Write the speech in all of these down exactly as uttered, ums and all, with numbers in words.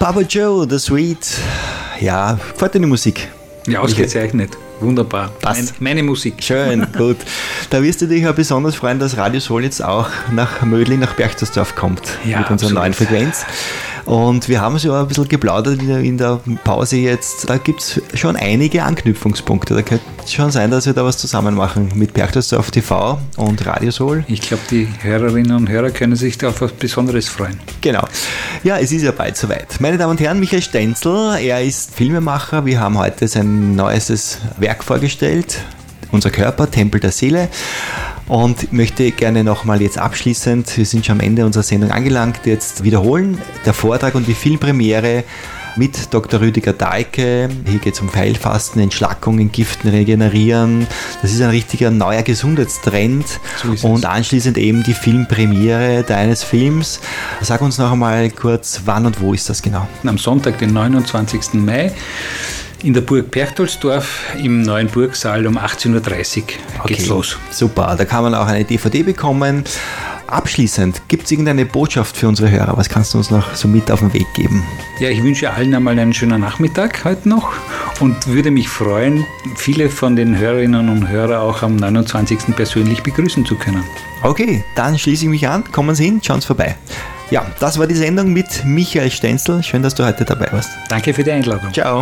Baba Joe, The Sweet. Ja, gefällt dir die Musik? Ja, ausgezeichnet. Wunderbar. Passt. Meine, meine Musik. Schön, gut. Da wirst du dich ja besonders freuen, dass Radio Soul jetzt auch nach Mödling, nach Berchtesdadorf kommt. Ja, mit unserer absolut. neuen Frequenz. Und wir haben so ein bisschen geplaudert in der, in der Pause jetzt. Da gibt es schon einige Anknüpfungspunkte. Da könnte es schon sein, dass wir da was zusammen machen mit Berchtesdadorf T V und Radio Soul. Ich glaube, die Hörerinnen und Hörer können sich da auf was Besonderes freuen. Genau. Ja, es ist ja bald soweit. Meine Damen und Herren, Michael Stenzel, er ist Filmemacher. Wir haben heute sein neuestes Werk vorgestellt. Unser Körper, Tempel der Seele. Und ich möchte gerne nochmal jetzt abschließend, wir sind schon am Ende unserer Sendung angelangt, jetzt wiederholen. Der Vortrag und die Filmpremiere mit Doktor Rüdiger Dahlke. Hier geht es um Pfeilfasten, Entschlackung, Entgiften, Regenerieren. Das ist ein richtiger neuer Gesundheitstrend. So ist es. Und anschließend eben die Filmpremiere deines Films. Sag uns noch einmal kurz, wann und wo ist das genau? Am Sonntag, den neunundzwanzigsten Mai, in der Burg Perchtoldsdorf im neuen Burgsaal um achtzehn Uhr dreißig geht's Okay, los. Super, da kann man auch eine D V D bekommen. Abschließend, gibt es irgendeine Botschaft für unsere Hörer? Was kannst du uns noch so mit auf den Weg geben? Ja, ich wünsche allen einmal einen schönen Nachmittag heute noch und würde mich freuen, viele von den Hörerinnen und Hörern auch am neunundzwanzigsten persönlich begrüßen zu können. Okay, dann schließe ich mich an. Kommen Sie hin, schauen Sie vorbei. Ja, das war die Sendung mit Michael Stenzel. Schön, dass du heute dabei warst. Danke für die Einladung. Ciao.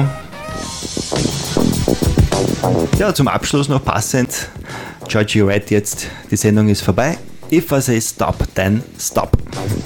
Ja, zum Abschluss noch passend. Georgie Wright jetzt. Die Sendung ist vorbei. If I say stop, then stop.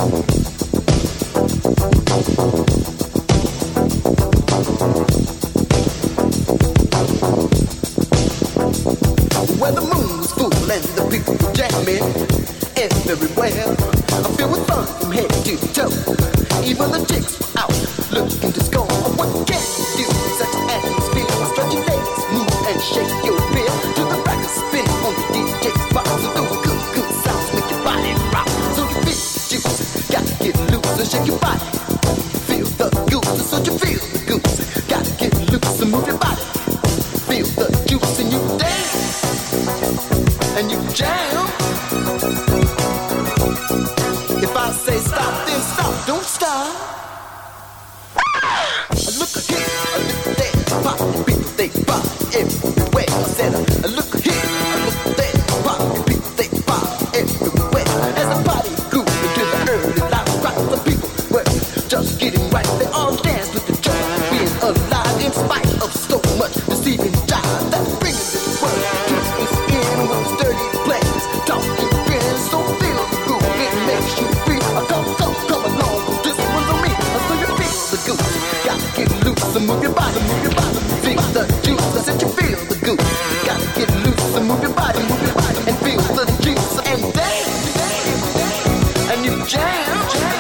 Where the moon's full and the people jamming everywhere. I feel with fun from head to toe. Even the chicks were out looking to score. What can you do in such an atmosphere? Stretch your legs, move and shake your rear to the record spin on the D J's box. So those good, good sounds make your body rock. So you feel the juice, gotta get loose and shake your body. Feel the goose, so you feel the goose. Gotta get loose and move your body. Feel the juice and you dance and you jam. If I say stop, then stop, don't stop. Look here, look there, pop, people they pop everywhere. I said, look here, look there, pop, people they pop everywhere. As the party grew into the early light, rock the people were just getting right. They all danced with the joy of being alive in spite of so much deceiving jive that's bringing this world to its end with sturdy players, talking friends. So feel the groove, it makes you free. Come, come, come along, this one's on me. So you feel the goose, gotta get loose and move your body, move your body. Feel the juice, I said you feel the goose. Gotta get loose and move your body, move your body, and feel the juice and dance, and you jam.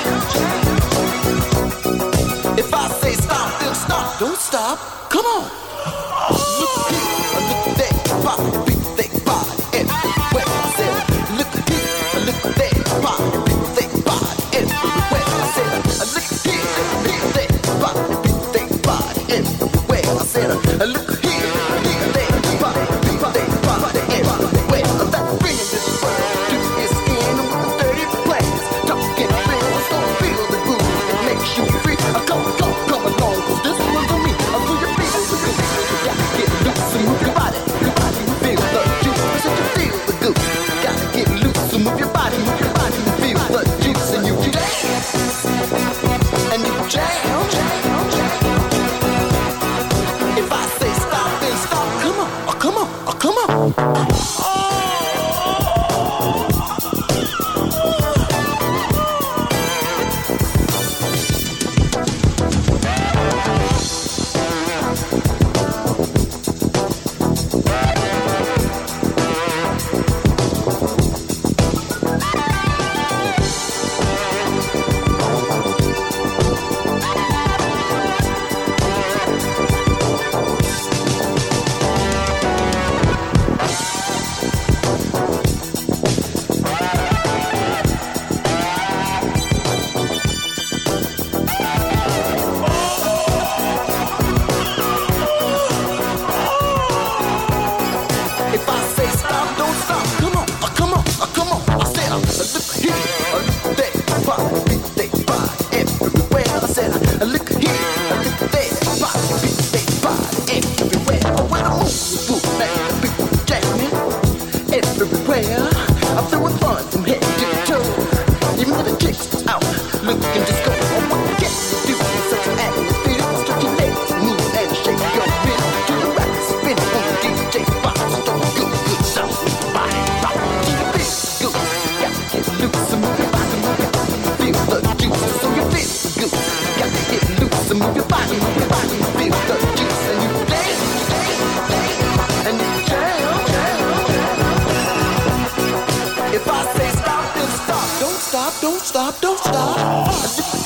If I say stop, then stop, don't stop. Come on. Look here, look there, pop, people they body everywhere. I said, look here, look there, pop, people they body everywhere. I said, look here, look there, pop, people they body everywhere. I said, look here, look there, pop, people they body everywhere. That's bringing this world to its end with the dirty players, talking real, so feel the groove, it makes you free. Come, come, come along, 'cause this one's on me. I feel your feet, the goose. Gotta get loose and move your body, your body, feel the juice. I said you feel the goose. Gotta get loose and move your body, move your body, feel the juice, and you dance and you jam. If I say stop. stop, don't stop, don't stop.